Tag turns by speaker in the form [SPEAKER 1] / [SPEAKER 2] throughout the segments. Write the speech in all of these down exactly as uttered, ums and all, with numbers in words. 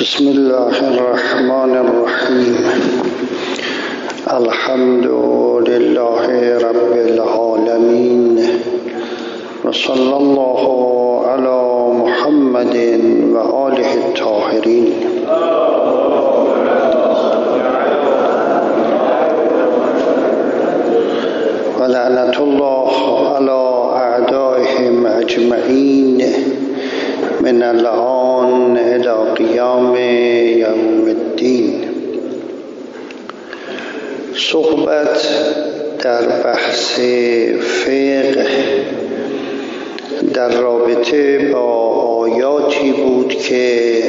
[SPEAKER 1] بسم الله الرحمن الرحیم. الحمد لله رب العالمین و صلی الله علی محمد و آله الطاهرین. و لعنت الله علی اعدائهم اجمعین من الآن الی قیام یوم الدین. صحبت در بحث فقه در رابطه با آیاتی بود که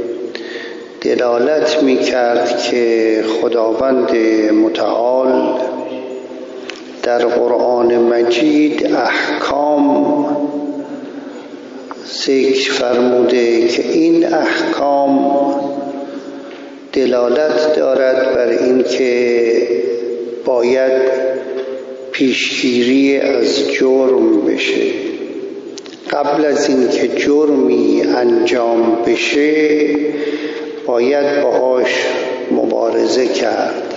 [SPEAKER 1] دلالت می کرد که خداوند متعال در قرآن مجید احکام ذکر فرموده که این احکام دلالت دارد بر این که باید پیشگیری از جرم بشه. قبل از این که جرمی انجام بشه باید باهاش مبارزه کرد.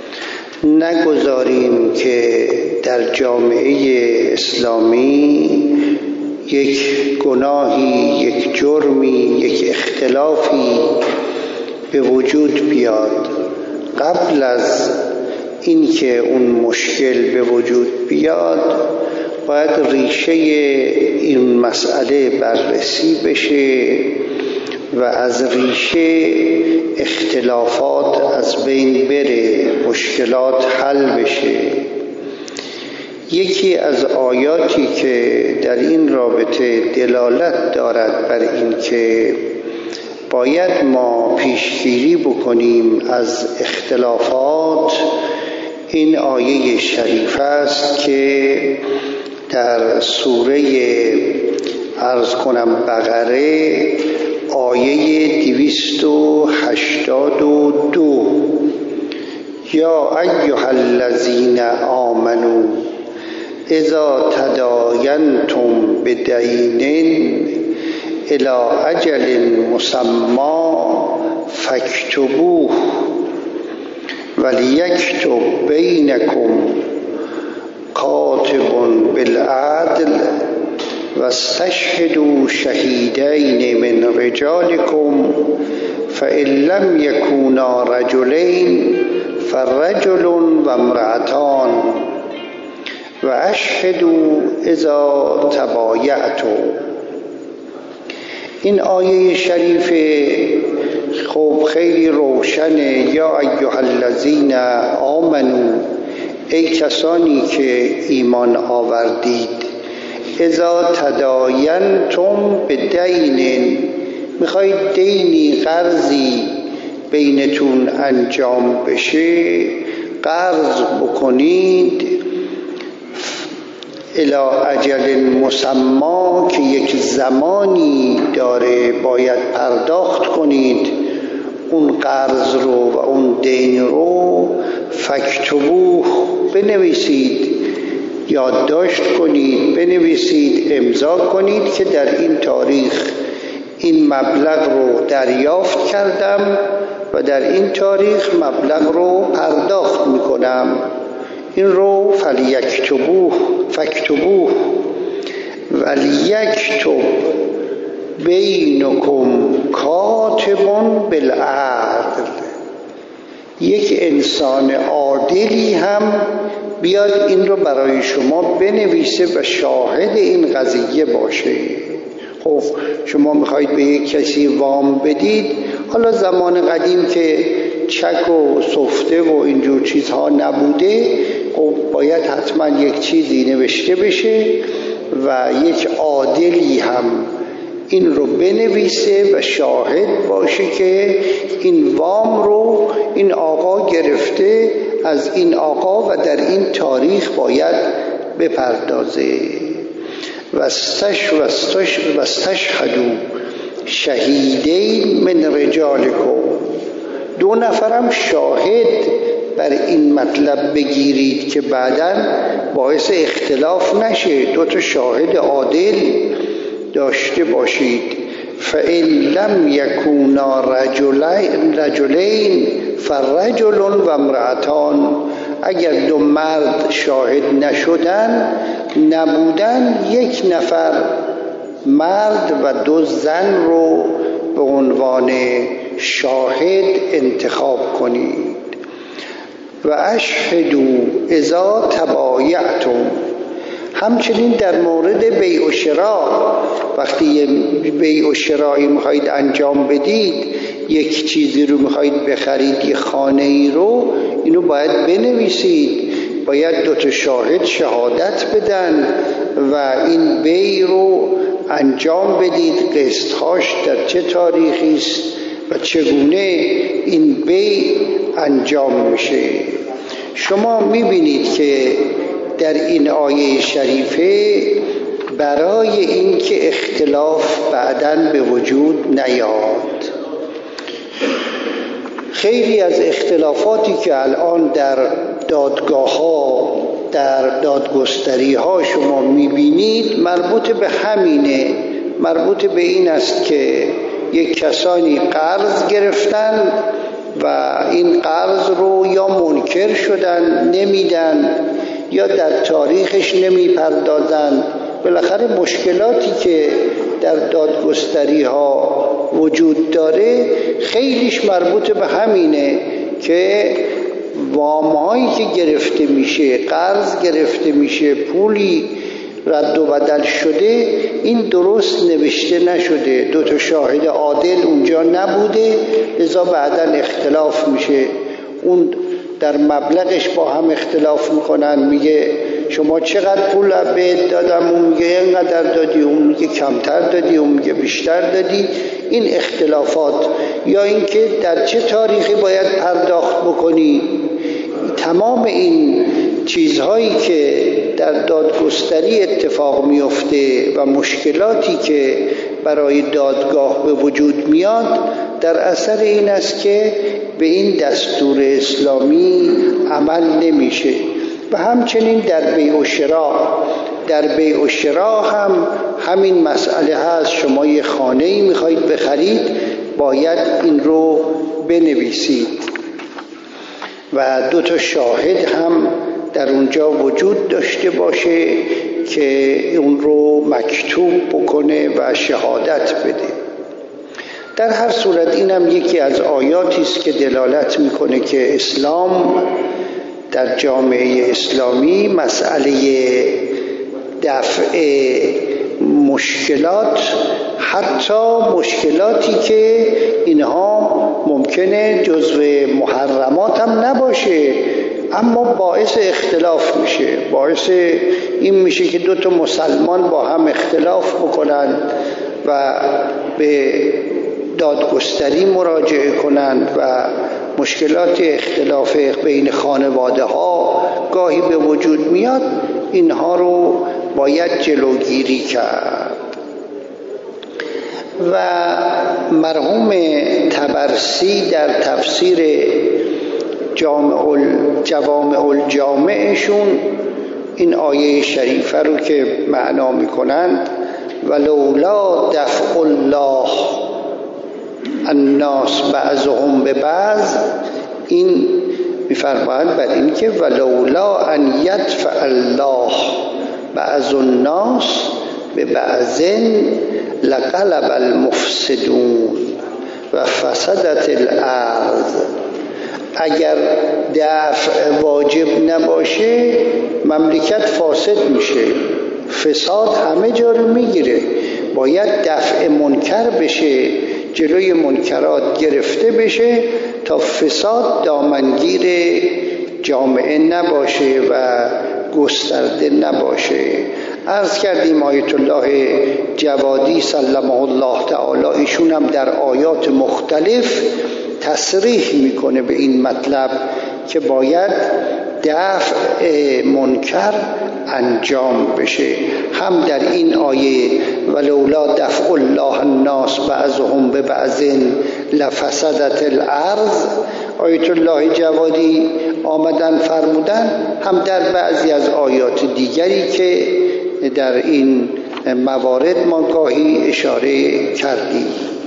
[SPEAKER 1] نگذاریم که در جامعه اسلامی یک گناهی، یک جرمی، یک اختلافی به وجود بیاد. قبل از اینکه اون مشکل به وجود بیاد باید ریشه این مسئله بررسی بشه و از ریشه اختلافات از بین بره، مشکلات حل بشه. یکی از آیاتی که در این رابطه دلالت دارد بر این که باید ما پیشگیری بکنیم از اختلافات این آیه شریف است که در سوره عرض کنم بقره آیه دویست و هشتاد و دو یا ایها الذین آمنوا اذا تداینتم بدین الی اجل مسمی فاکتبوه ولیکتب بینکم کاتب بالعدل واستشهدوا شهیدین من رجالکم فإن لم یکونا رجلین فرجل و امرأتان و اشهدوا اذا تبایعتم. این آیه شریف خب خیلی روشنه. یا ایها الذین آمنو، ای کسانی که ایمان آوردید، اذا تداینتم بدین، میخواید دینی قرضی بینتون انجام بشه قرض بکنید الی اجل مسمی، که یک زمانی داره باید پرداخت کنید اون قرض رو و اون دین رو، فاکتبوه، بنویسید، یادداشت کنید، بنویسید، امضا کنید که در این تاریخ این مبلغ رو دریافت کردم و در این تاریخ مبلغ رو پرداخت میکنم. این رو فلیکتبوه فاکتبوه ولیکتب بینکم کاتب بالعدل. یک انسان عادلی هم بیاد این رو برای شما بنویسه و شاهد این قضیه باشه. خب شما میخواید به یک کسی وام بدید، حالا زمان قدیم که چک و سفته و اینجور چیزها نبوده، خب باید حتما یک چیزی نوشته بشه و یک عادلی هم این رو بنویسه و شاهد باشه که این وام رو این آقا گرفته از این آقا و در این تاریخ باید بپردازه. واستشهدوا شهیدین من رجالکم، دو نفرم شاهد بر این مطلب بگیرید که بعداً باعث اختلاف نشه. دو تا شاهد عادل داشته باشید. فإن لم یکونا رجلین فرجل و امرأتان، اگر دو مرد شاهد نشدن نبودن یک نفر مرد و دو زن رو به عنوان شاهد انتخاب کنید. و اشهدوا اذا تبایعتم، همچنین در مورد بیع و شراء، وقتی بیع و شرایی میخواید انجام بدید، یک چیزی رو میخواید بخرید، یک خانه ای رو، اینو باید بنویسید، باید دو تا شاهد شهادت بدن و این بیع رو انجام بدید، قسطهاش در چه تاریخی است و چگونه این بیع انجام میشه. شما میبینید که در این آیه شریفه برای اینکه اختلاف بعداً به وجود نیاد، خیلی از اختلافاتی که الان در دادگاه ها، در دادگستری ها شما میبینید مربوط به همینه، مربوط به این است که یک کسانی قرض گرفتن و این قرض رو یا منکر شدن نمیدن یا در تاریخش نمیپردازن. بالاخره مشکلاتی که در دادگستری ها وجود داره خیلیش مربوط به همینه که وامهایی که گرفته میشه، قرض گرفته میشه، پولی رد و بدل شده، این درست نوشته نشده، دو تا شاهد عادل اونجا نبوده، لذا بعداً اختلاف میشه. اون در مبلغش با هم اختلاف میکنن، میگه شما چقدر پول بهت دادم، اون میگه اینقدر دادی، اون میگه کمتر دادی، اون میگه بیشتر دادی. این اختلافات، یا اینکه در چه تاریخی باید پرداخت بکنی، تمام این چیزهایی که در دادگستری اتفاق میفته و مشکلاتی که برای دادگاه به وجود میاد در اثر این است که به این دستور اسلامی عمل نمیشه. و همچنین در بیع و شراء، در بیع و شراء هم همین مسئله هست. شما یه خانه‌ای میخواید بخرید، باید این رو بنویسید و دو تا شاهد هم در اونجا وجود داشته باشه که اون رو مکتوب بکنه و شهادت بده. در هر صورت این هم یکی از آیاتی است که دلالت میکنه که اسلام در جامعه اسلامی مسئله دفع مشکلات، حتی مشکلاتی که اینها ممکنه جزو محرمات هم نباشه اما باعث اختلاف میشه، باعث این میشه که دو تا مسلمان با هم اختلاف بکنن و به دادگستری مراجعه کنند و مشکلات اختلاف بین خانواده ها گاهی به وجود میاد، اینها رو باید جلوگیری کرد. و مرحوم طبرسی در تفسیر جامع الجوامع الجامعشون این آیه شریفه رو که معنا میکنند ولولا دفع الله الناس بعضهم به بعض، این میفرمایند بر این که ولولا ان یدفع الله بعض الناس به بعض لقلب المفسدون و فسدت الارض. اگر دفع واجب نباشه مملکت فاسد میشه، فساد همه جا رو میگیره. باید دفع منکر بشه، جلوی منکرات گرفته بشه تا فساد دامنگیر جامعه نباشه و گسترده نباشه. عرض کردیم آیت الله جوادی سلمه الله تعالی ایشون هم در آیات مختلف تصریح میکنه به این مطلب که باید دفع منکر انجام بشه. هم در این آیه ولولا دفع الله الناس بعضهم به بعض لفسدت الارض، آیت الله جوادی آمدن فرمودن، هم در بعضی از آیات دیگری که در این موارد ما گاهی اشاره کردیم.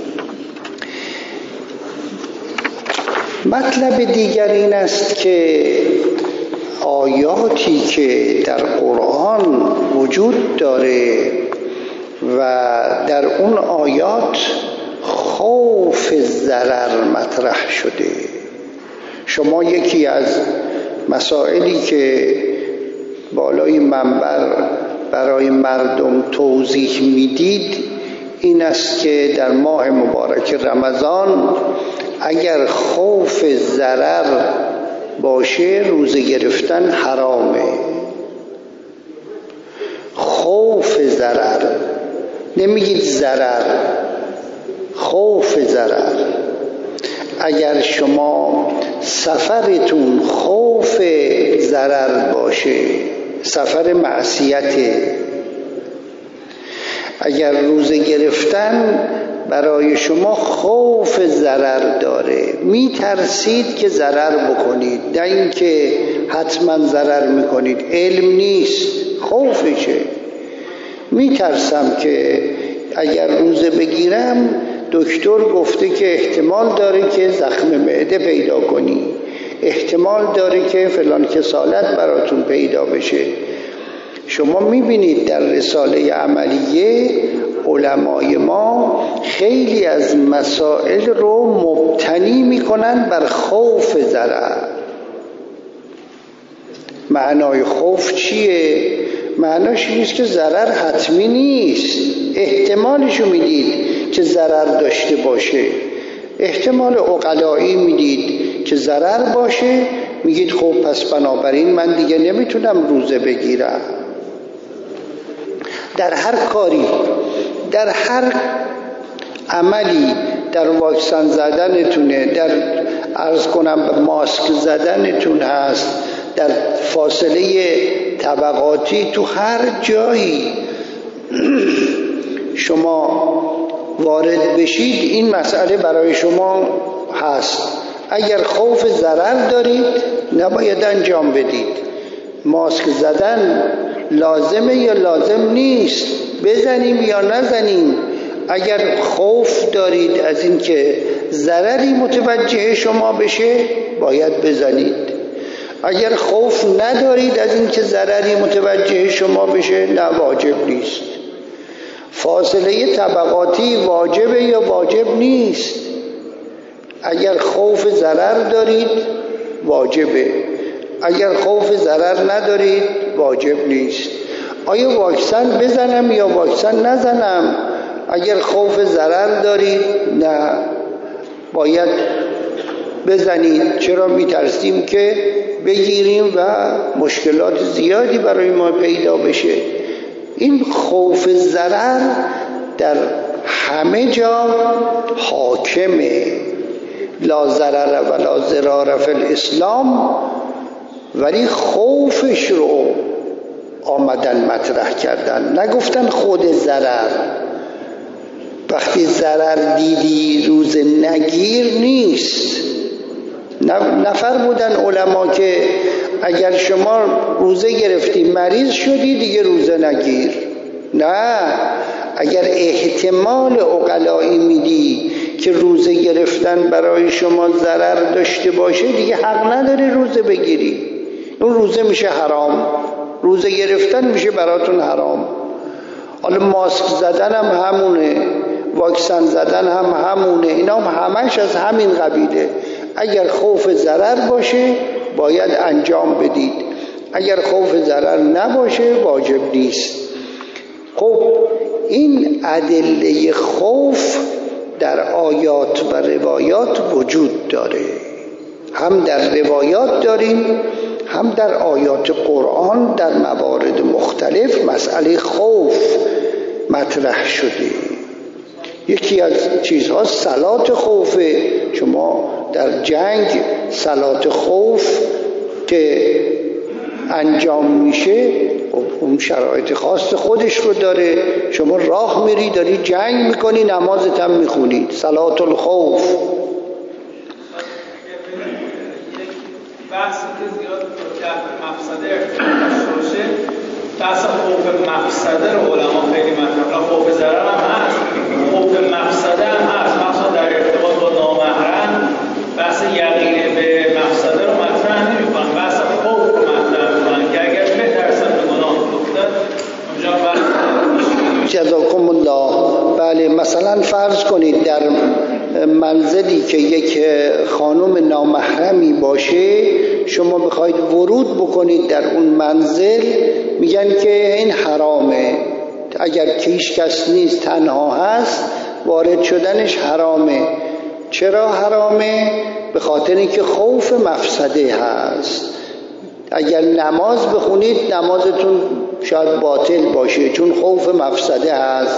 [SPEAKER 1] مطلب دیگر این است که آیاتی که در قرآن وجود داره و در اون آیات خوف ضرر مطرح شده. شما یکی از مسائلی که بالای منبر برای مردم توضیح میدید این است که در ماه مبارک رمضان اگر خوف ضرر باشه روزه گرفتن حرامه. خوف ضرر، نمیگید ضرر، خوف ضرر. اگر شما سفرتون خوف ضرر باشه، سفر معصیته، اگر روزه گرفتن برای شما خوف ضرر داره، می ترسید که ضرر بکنید، نه اینکه حتما ضرر میکنید، علم نیست، خوفشه. می ترسم که اگر روزه بگیرم دکتر گفته که احتمال داره که زخم معده پیدا کنی، احتمال داره که فلان کسالت براتون پیدا بشه. شما میبینید در رساله عملیه علمای ما خیلی از مسائل رو مبتنی میکنن بر خوف ضرر. معنای خوف چیه؟ معناش اینست که ضرر حتمی نیست، احتمالشو میدید که ضرر داشته باشه، احتمال عقلایی میدید که ضرر باشه، میگید خب پس بنابراین من دیگه نمیتونم روزه بگیرم. در هر کاری، در هر عملی، در واکسن زدنتونه، در عرض کنم به ماسک زدنتون هست، در فاصله طبقاتی، تو هر جایی شما وارد بشید این مسئله برای شما هست. اگر خوف ضرر دارید نباید انجام بدید. ماسک زدن لازمه یا لازم نیست، بزنیم یا نزنیم. اگر خوف دارید از این که ضرری متوجه شما بشه باید بزنید. اگر خوف ندارید از این که ضرری متوجه شما بشه نه، واجب نیست. فاصله طبقاتی واجبه یا واجب نیست؟ اگر خوف ضرر دارید واجبه، اگر خوف ضرر ندارید واجب نیست. آیا واکسن بزنم یا واکسن نزنم؟ اگر خوف ضرر دارید نه، باید بزنید. چرا؟ میترسیم که بگیریم و مشکلات زیادی برای ما پیدا بشه. این خوف ضرر در همه جا حاکمه. لا ضرر ولا ضرار فی الاسلام، ولی خوفش رو آمدن مطرح کردن، نگفتن خود ضرر. وقتی ضرر دیدی روزه نگیر نیست. نفر بودن علما که اگر شما روزه گرفتی مریض شدی دیگه روزه نگیر. نه، اگر احتمال عقلایی میدی که روزه گرفتن برای شما ضرر داشته باشه دیگه حق نداری روزه بگیری. اون روزه میشه حرام، روزه گرفتن میشه براتون حرام. حالا ماسک زدن هم همونه، واکسن زدن هم همونه، اینا هم همش از همین قبیله. اگر خوف ضرر باشه باید انجام بدید، اگر خوف ضرر نباشه واجب نیست. خب این ادله خوف در آیات و روایات وجود داره، هم در روایات داریم هم در آیات قرآن در موارد مختلف مسئله خوف مطرح شده. یکی از چیزها صلات خوفه. شما در جنگ صلات خوف که انجام میشه اون شرایط خاص خودش رو داره. شما راه میری داری جنگ میکنی، نمازت هم میخونی، صلات الخوف.
[SPEAKER 2] بحثی که زیاد جلب مفسده ارتباط باشه بحث خوف مفسده رو علما خیلی مطرح، خوف ضرر هم هست، خوف مفسده هم هست، مخصوصا در ارتباط با نامحرم بحث یقین به مفسده رو مطرح نمی‌کنن، بحث خوف رو مطرح می‌کنن که اگر بترسن به گناه افتاد اونجا بحث.
[SPEAKER 1] جزاکم الله. بله، مثلا فرض کنید در منزلی که یک خانم نامحرمی باشه، شما بخواید ورود بکنید در اون منزل، میگن که این حرامه، اگر که هیچ کس نیست تنها هست وارد شدنش حرامه. چرا حرامه؟ به خاطر اینکه خوف مفسده هست. اگر نماز بخونید نمازتون شاید باطل باشه چون خوف مفسده هست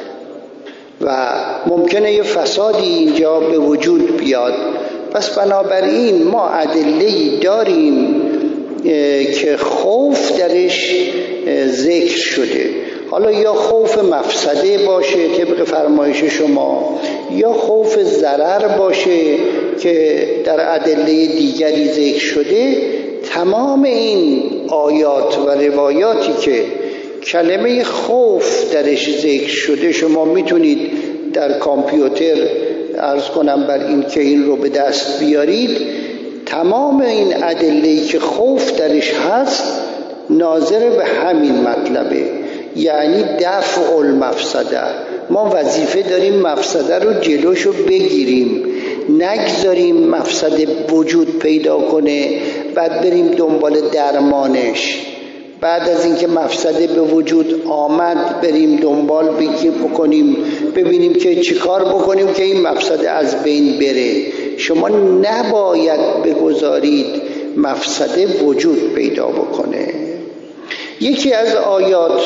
[SPEAKER 1] و ممکنه یه فسادی اینجا به وجود بیاد. پس بنابراین ما ادله‌ای داریم که خوف درش ذکر شده، حالا یا خوف مفسده باشه طبق فرمایش شما، یا خوف ضرر باشه که در ادله دیگری ذکر شده. تمام این آیات و روایاتی که کلمه خوف درش ذکر شده شما میتونید در کامپیوتر عرض کنم بر این که این رو به دست بیارید. تمام این ادله‌ای که خوف درش هست ناظر به همین مطلبه، یعنی دفع المفسده. ما وظیفه داریم مفسده رو جلوشو بگیریم، نگذاریم مفسده وجود پیدا کنه بعد بریم دنبال درمانش. بعد از اینکه مفسده به وجود آمد بریم دنبال بگیر بکنیم ببینیم که چی کار بکنیم که این مفسده از بین بره. شما نباید بگذارید مفسده وجود پیدا بکنه. یکی از آیات،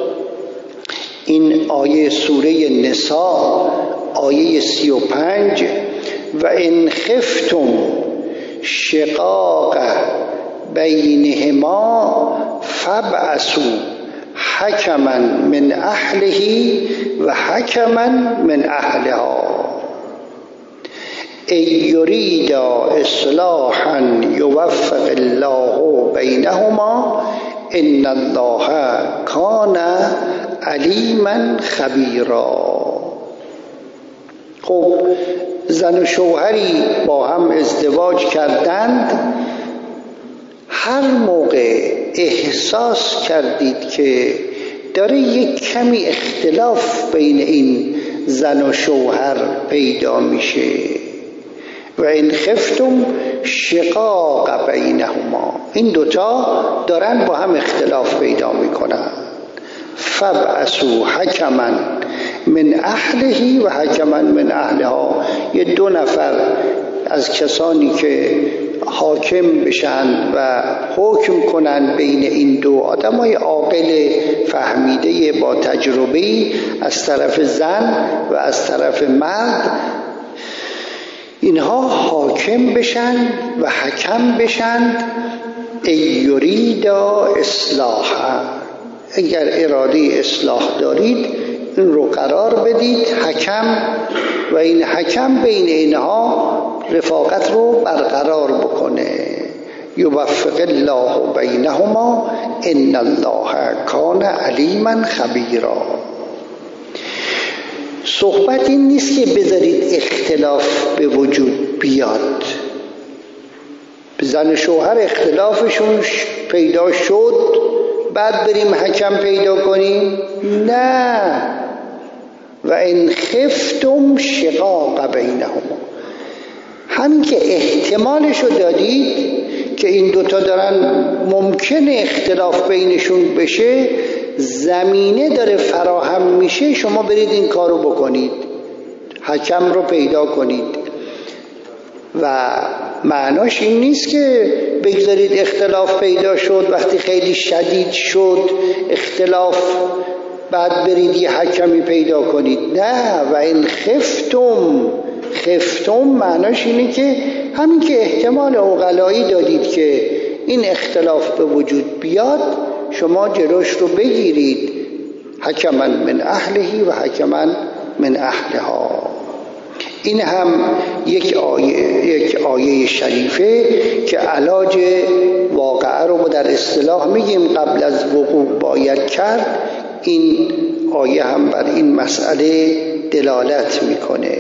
[SPEAKER 1] این آیه سوره نساء آیه سی و پنج، و ان خفتم شقاق بینهما فابعثوا حکما من اهله و حکما من اهلها ای یریدا اصلاحا یوفق الله بینهما ان الله کان علیما خبیرا. خب زن و شوهری با هم ازدواج کردند، هر موقع احساس کردید که داره یک کمی اختلاف بین این زن و شوهر پیدا میشه، و این خفتم شقاق بینهما، این دوتا دارن با هم اختلاف پیدا میکنن، فبعثوا حکما من اهله و حکما من اهلها، یه دو نفر از کسانی که حاکم بشن و حکم کنن بین این دو آدمای عاقل فهمیده با تجربه از طرف زن و از طرف مرد، اینها حاکم بشن و حکم بشن. ای یریدا اصلاحا، اگر اراده اصلاح دارید این رو قرار بدید حکم، و این حکم بین اینها رفاقت رو برقرار بکنه. یوفق الله بینهما ان الله کان علیما خبیرا. صحبت این نیست که بذارید اختلاف به وجود بیاد. زن شوهر اختلافشون پیدا شد بعد بریم حکم پیدا کنیم؟ نه. و ان خفتم شقاق بینهما، همین که احتمالشو دادید که این دوتا دارن ممکنه اختلاف بینشون بشه، زمینه داره فراهم میشه، شما برید این کارو بکنید، حکم رو پیدا کنید. و معناش این نیست که بگذارید اختلاف پیدا شد، وقتی خیلی شدید شد اختلاف بعد برید یه حکمی پیدا کنید. نه. و این خفتم، خفتم معناش اینه که همین که احتمال عقلایی دادید که این اختلاف به وجود بیاد، شما جلوش رو بگیرید، حکما من اهله و حکما من اهلها. این هم یک آیه، یک آیه شریفه که علاج واقعه رو در اصطلاح میگیم قبل از وقوع باید کرد. این آیه هم بر این مسئله دلالت میکنه.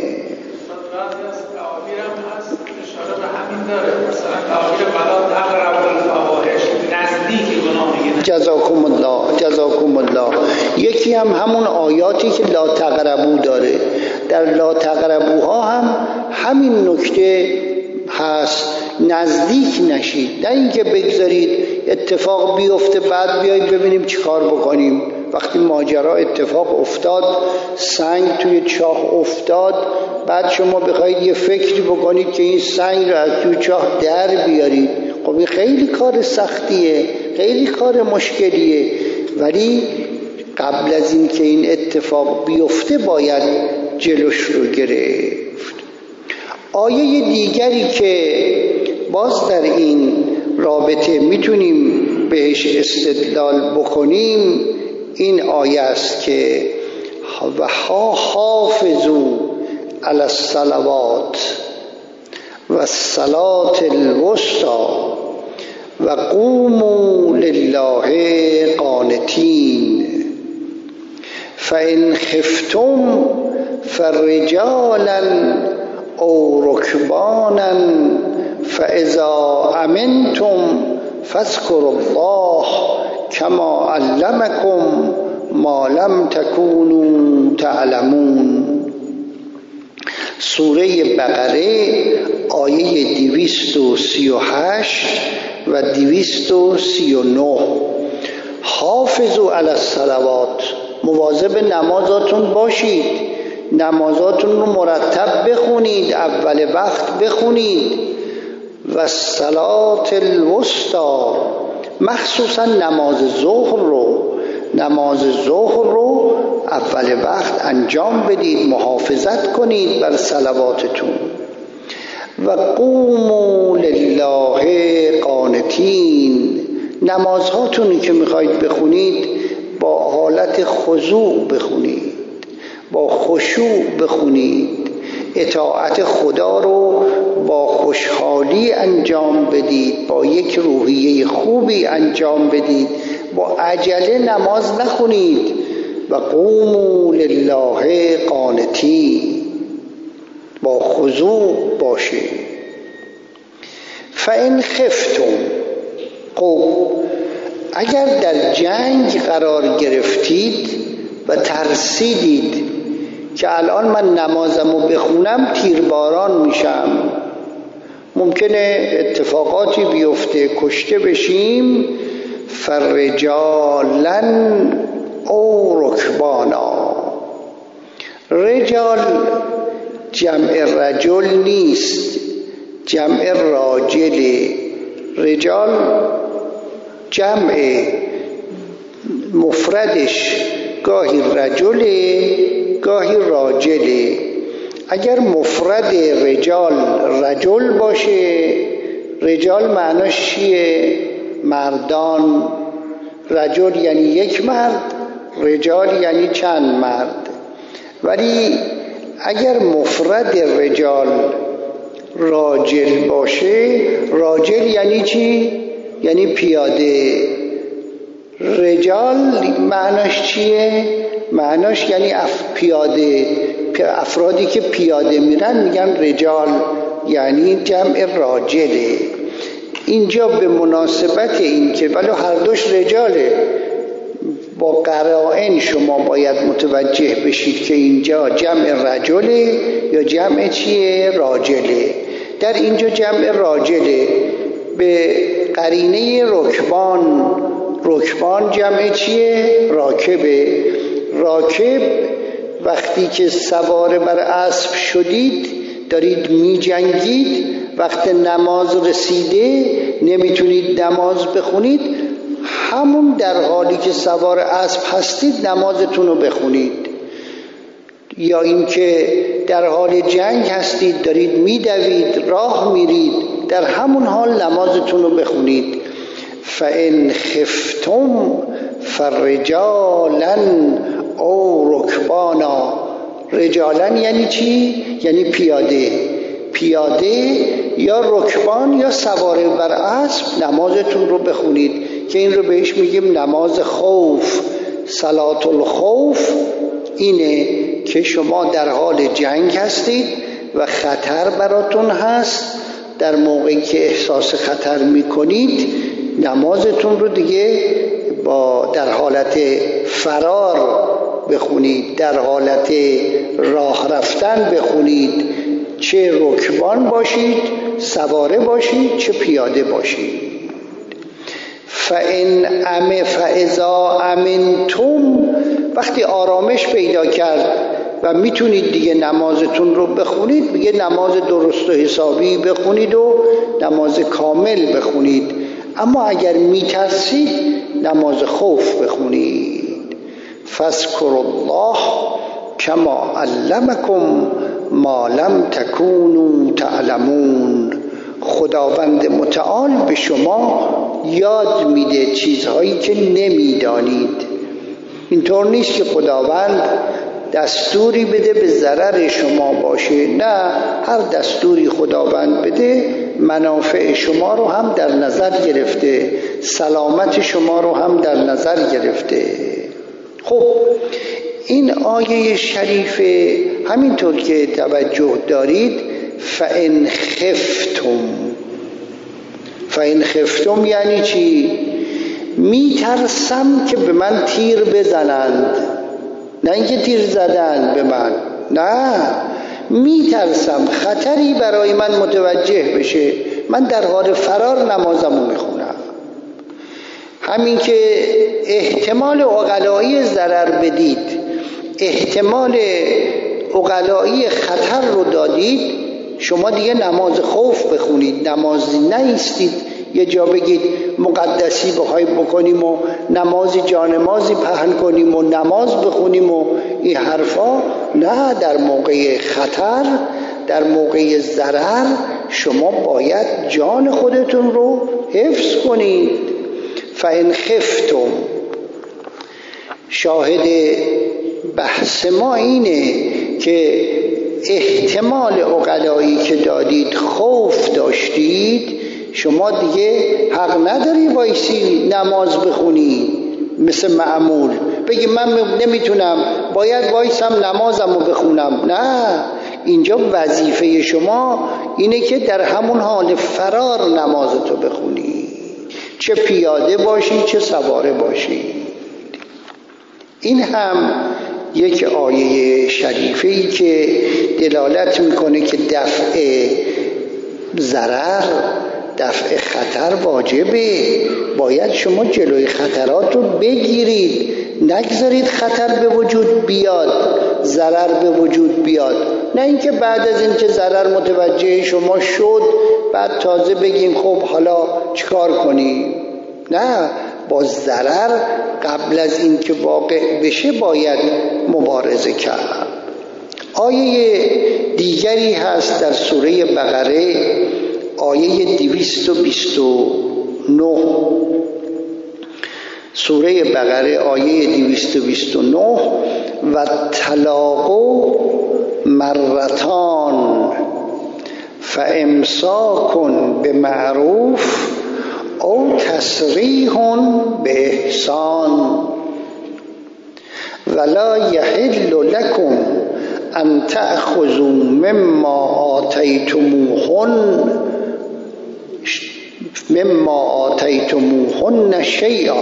[SPEAKER 1] جزاکم الله جزاکم الله. یکی هم همون آیاتی که لا تقربو داره. در لا تقربوها هم همین نکته هست، نزدیک نشید، نه اینکه بگذارید اتفاق بیفته بعد بیایید ببینیم چی کار بکنیم. وقتی ماجرا اتفاق افتاد، سنگ توی چاه افتاد، بعد شما بخواید یه فکری بکنید که این سنگ رو از توی چاه در بیارید، خب این خیلی کار سختیه، خیلی کار مشکلیه. ولی قبل از این که این اتفاق بیفته باید جلوش رو گرفت. آیه دیگری که باز در این رابطه میتونیم بهش استدلال بکنیم این آیه است که و حافظوا علی الصلوات و الصلاة الوسطی و قوموا لله قانتین فإن خفتم فرجالا او رکبانا فاذا امنتم فاذكروا الله کما علمکم ما لم تکونوا تعلمون. سوره بقره آیه دویست و سی و هشت و دویست و سی و نه. حافظوا علی الصلوات، مواظب نمازاتون باشید، نمازاتون رو مرتب بخونید، اول وقت بخونید. و الصلاة الوسطی، مخصوصا نماز ظهر رو نماز ظهر رو اول وقت انجام بدید، محافظت کنید بر صلواتتون. و قوموا لله قانتین، نمازهاتونی که میخواید بخونید با حالت خضوع بخونید، با خشوع بخونید، اطاعت خدا رو با خوشحالی انجام بدید، با یک روحیه خوبی انجام بدید، با عجله نماز نخونید. و قوموا لله قانتین، با خضوع باشید. فإن خفتم، خب اگر در جنگ قرار گرفتید و ترسیدید که الان من نمازمو بخونم تیرباران میشم، ممکنه اتفاقاتی بیفته، کشته بشیم، فرجالا او رکبانا. رجال جمع رجل نیست، جمع راجل. رجال جمع مفردش گاهی رجله گاهی راجله. اگر مفرد رجال رجل باشه، رجال معناش چیه؟ مردان. رجل یعنی یک مرد، رجال یعنی چند مرد. ولی اگر مفرد رجال راجل باشه، راجل یعنی چی؟ یعنی پیاده. رجال معناش چیه؟ معناش یعنی اف پیاده. افرادی که پیاده میرن میگن رجال، یعنی جمع راجله. اینجا به مناسبت این که ولی هر دوش رجاله، با قرائن شما باید متوجه بشید که اینجا جمع رجله یا جمع چیه؟ راجله. در اینجا جمع راجله به قرینه رکبان. رکبان جمع چیه؟ راکبه. راکب وقتی که سوار بر اسب شدید، دارید می جنگید، وقت نماز رسیده نمیتونید نماز بخونید، همون در حالی که سوار اسب هستید نمازتون رو بخونید. یا اینکه در حال جنگ هستید، دارید میدوید، راه میرید، در همون حال نمازتون رو بخونید. فَإِنْ خِفْتُمْ فَرِجَالًا او رکبانا. رجالن یعنی چی؟ یعنی پیاده. پیاده یا رکبان یا سوار بر اسب نمازتون رو بخونید که این رو بهش میگیم نماز خوف. صلات الخوف اینه که شما در حال جنگ هستید و خطر براتون هست. در موقعی که احساس خطر میکنید نمازتون رو دیگه با در حالت فرار بخونید، در حالت راه رفتن بخونید، چه رکبان باشید، سواره باشید، چه پیاده باشید. فَإِنْ أَمِ فَإِذَا أَمِنْتُمْ، وقتی آرامش پیدا کرد و میتونید دیگه نمازتون رو بخونید، میگه نماز درست و حسابی بخونید و نماز کامل بخونید. اما اگر میترسید نماز خوف بخونید. فاذکروا الله کما علمکم ما لم تکونوا تعلمون. خداوند متعال به شما یاد میده چیزهایی که نمیدانید. اینطور نیست که خداوند دستوری بده به ضرر شما باشه، نه، هر دستوری خداوند بده منافع شما رو هم در نظر گرفته، سلامت شما رو هم در نظر گرفته. خب این آیه شریفه همینطور که توجه دارید فَإِنْ خفتم، فَإِنْ خفتم یعنی چی؟ میترسم که به من تیر بزنند، نه اینکه تیر زدن به من، نه، میترسم خطری برای من متوجه بشه، من در حال فرار نمازمو میخونم. همین که احتمال عقلایی ضرر بدید، احتمال عقلایی خطر رو دادید، شما دیگه نماز خوف بخونید، نمازی نیستید یه جا بگید مقدسی بخوای بکنیم و نمازی جانمازی پهن کنیم و نماز بخونیم و این حرفا. نه، در موقع خطر، در موقع ضرر شما باید جان خودتون رو حفظ کنید. فَإِنْ خفتم، شاهد بحث ما اینه که احتمال عقلایی که دادید، خوف داشتید، شما دیگه حق نداری وایسی نماز بخونی مثل معمول بگی من نمیتونم، باید وایسم نمازمو بخونم. نه، اینجا وظیفه شما اینه که در همون حال فرار نمازتو بخونی، چه پیاده باشی چه سواره باشی. این هم یک آیه شریفه‌ای که دلالت میکنه که دفع ضرر، دفع خطر واجبه. باید شما جلوی خطرات رو بگیرید، نگذارید خطر به وجود بیاد، ضرر به وجود بیاد. نه اینکه بعد از این که ضرر متوجه شما شد بعد تازه بگیم خب حالا چیکار کنیم. نه، با ضرر قبل از این که واقع بشه باید مبارزه کرد. آیه دیگری هست در سوره بقره، آیه دویست و بیست و نه. سوره بقره آیه دویست و بیست و نه: و طلاق مرتان فامساک بمعروف او تسریح باحسان ولا یحل لکم ان تأخذوا مما آتیتموهن مما آتیتموهن شیئا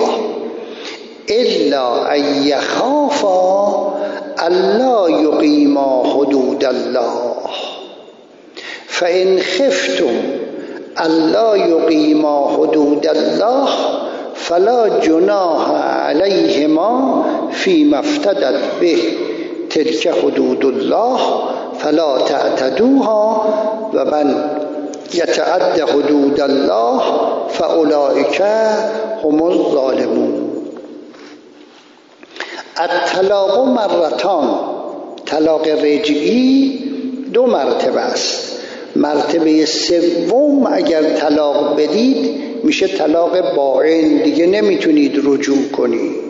[SPEAKER 1] الا ان یخافا الا یقیما حدود الله فإن خفتم الا یقیما حدود الله فلا جناح علیهما فیما افتدت به تلک حدود الله فلا تعتدوها و من یتعد حدود الله فاولئک هم الظالمون. الطلاق مرتان، طلاق رجعی دو مرتبه است. مرتبه سوم اگر طلاق بدید میشه طلاق باین، دیگه نمیتونید رجوع کنید.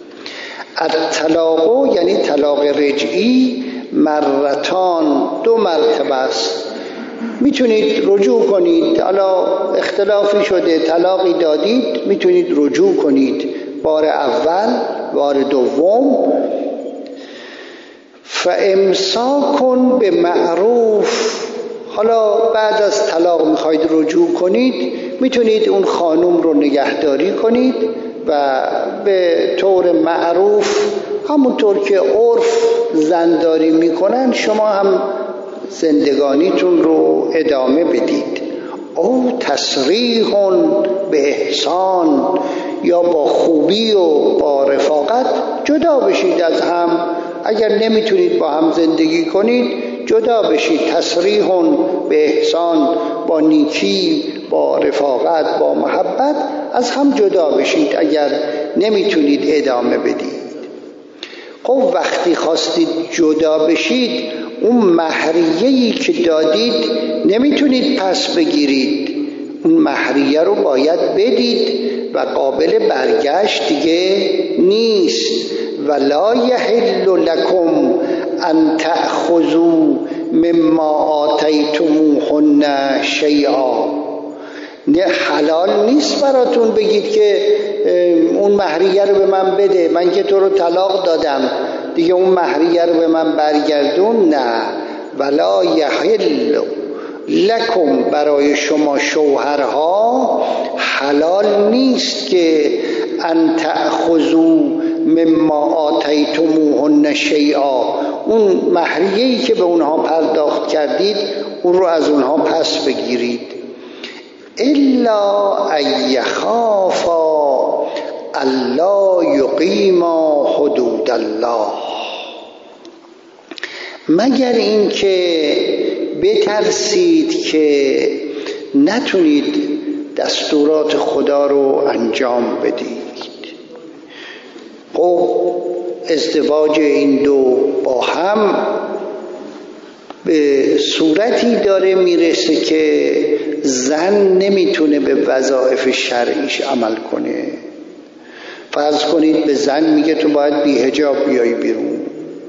[SPEAKER 1] الطلاق یعنی طلاق رجعی مرتان، دو مرتبه است. میتونید رجوع کنید. حالا اختلافی شده، طلاقی دادید، میتونید رجوع کنید بار اول، بار دوم. فامساک به معروف. حالا بعد از طلاق میخواید رجوع کنید، میتونید اون خانم رو نگهداری کنید و به طور معروف، همونطور که عرف زنداری میکنن، شما هم زندگانیتون رو ادامه بدید. او تسریح به احسان، یا با خوبی و با رفاقت جدا بشید از هم. اگر نمیتونید با هم زندگی کنید، جدا بشید. تسریح به احسان، با نیکی، با رفاقت، با محبت از هم جدا بشید اگر نمیتونید ادامه بدید. خب وقتی خواستید جدا بشید، اون مهریه‌ای که دادید نمیتونید پس بگیرید. اون مهریه رو باید بدید و قابل برگشت دیگه نیست. ولا یحل لکم ان تأخذوا مما آتیتموهن شیئا. نه، حلال نیست براتون بگید که اون مهریه رو به من بده، من که تو رو طلاق دادم دیگه اون مهریه رو به من برگردون. نه. ولا یحل لکم، برای شما شوهرها حلال نیست که ان تأخذوا مما آتیتموهن شیئا، اون مهریه‌ای که به اونها پرداخت کردید اون رو از اونها پس بگیرید. الا ان یخافا الا یقیما حدود الله، مگر این که بترسید که نتونید دستورات خدا رو انجام بدید. خب ازدواج این دو با هم به صورتی داره میرسه که زن نمیتونه به وظایف شرعیش عمل کنه. فرض کنید به زن میگه تو باید بی حجاب بیای بیرون،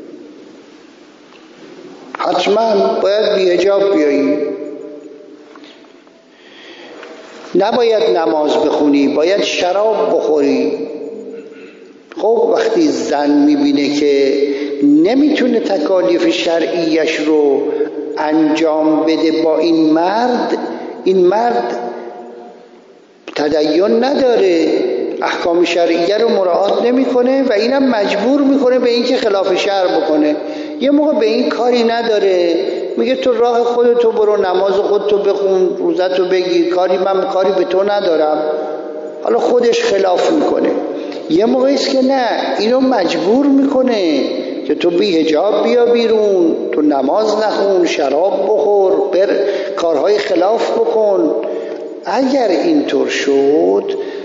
[SPEAKER 1] حتما باید بی حجاب بیایی، نباید نماز بخونی، باید شراب بخوری. خب وقتی زن میبینه که نمیتونه تکالیف شرعیش رو انجام بده با این مرد، این مرد تدین نداره، احکام شرعیه رو مراعات نمیکنه و اینم مجبور میکنه به اینکه خلاف شرع بکنه. یه موقع به این کاری نداره، میگه تو راه خودتو برو، نماز خودتو بخون، روزتو بگیر، کاری من کاری به تو ندارم. حالا خودش خلاف میکنه. یه موقعی است که نه، اینو مجبور میکنه که تو بی حجاب بیا بیرون، تو نماز نخون، شراب بخور، بر کارهای خلاف بکن. اگر اینطور شد،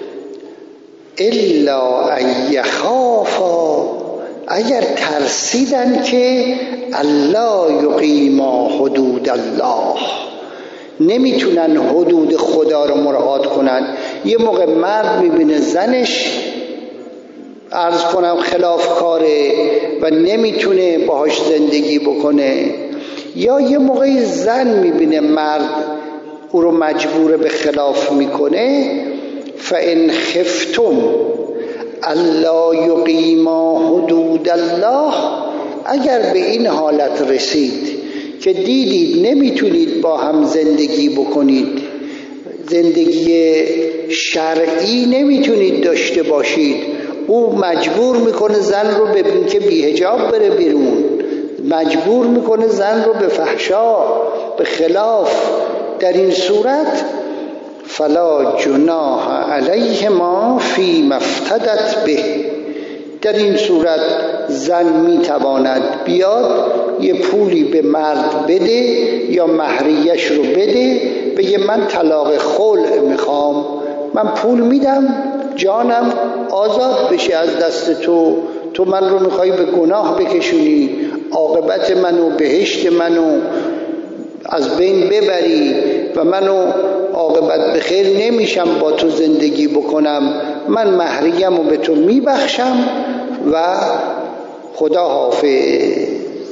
[SPEAKER 1] الا ان یخافا، اگر ترسیدن که الله یقیما حدود الله، نمیتونن حدود خدا رو مراعات کنن. یه موقع مرد میبینه زنش عرض کنم خلاف کاره و نمیتونه باهاش زندگی بکنه، یا یه موقعی زن میبینه مرد او رو مجبور به خلاف میکنه. فان خفتم الا یقیما حدود الله، اگر به این حالت رسید که دیدید نمیتونید با هم زندگی بکنید، زندگی شرعی نمیتونید داشته باشید، او مجبور میکنه زن رو ببین که بی حجاب بره بیرون، مجبور میکنه زن رو به فحشا، به خلاف، در این صورت فلا جناح علیهما فی مفتدت به، در این صورت زن میتواند بیاد یه پولی به مرد بده یا مهریش رو بده، بگه من طلاق خلع میخوام، من پول میدم جانم آزاد بشه از دست تو، تو من رو میخوای به گناه بکشونی، عاقبت منو، بهشت منو از بین ببری و منو عاقبت به خیر نمیشم با تو زندگی بکنم، من مهریم رو به تو میبخشم و خدا حافظ.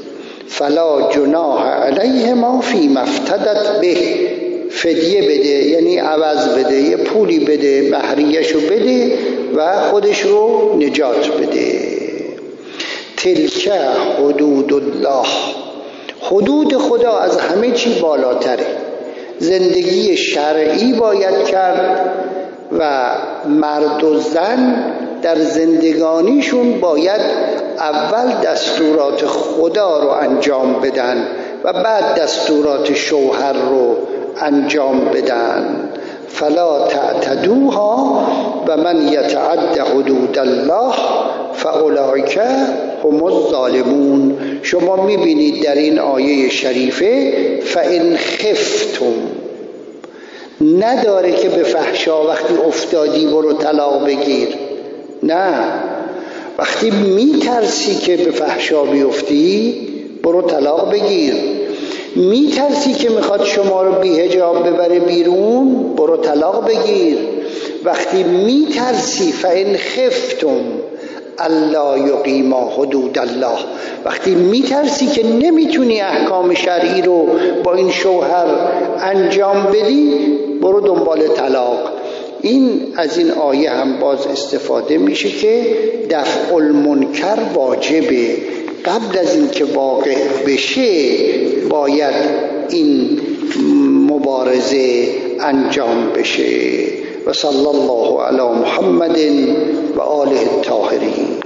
[SPEAKER 1] فلا جناح علیهما فیما افتدت به. فدیه بده یعنی عوض بده، یه پولی بده، مهریه‌شو بده و خودش رو نجات بده. تلک حدود الله، حدود خدا از همه چی بالاتره. زندگی شرعی باید کرد و مرد و زن در زندگانیشون باید اول دستورات خدا رو انجام بدن و بعد دستورات شوهر رو انجام بدن. فلا تعتدوها و من یتعد حدود الله فاولئک هم الظالمون. شما میبینید در این آیه شریفه فان خفتم نداره که به فحشا وقتی افتادی برو طلاق بگیر، نه، وقتی میترسی که به فحشا بیفتی برو طلاق بگیر. میترسی که میخواد شما رو بی حجاب ببره بیرون برو طلاق بگیر. وقتی میترسی فان خفتم الا یقیما حدود الله، وقتی میترسی که نمیتونی احکام شرعی رو با این شوهر انجام بدی برو دنبال طلاق. این از این آیه هم باز استفاده میشه که دفع المنکر واجبه، قبل از این که واقع بشه باید این مبارزه انجام بشه. و صلی الله علی محمد و آله الطاهرین.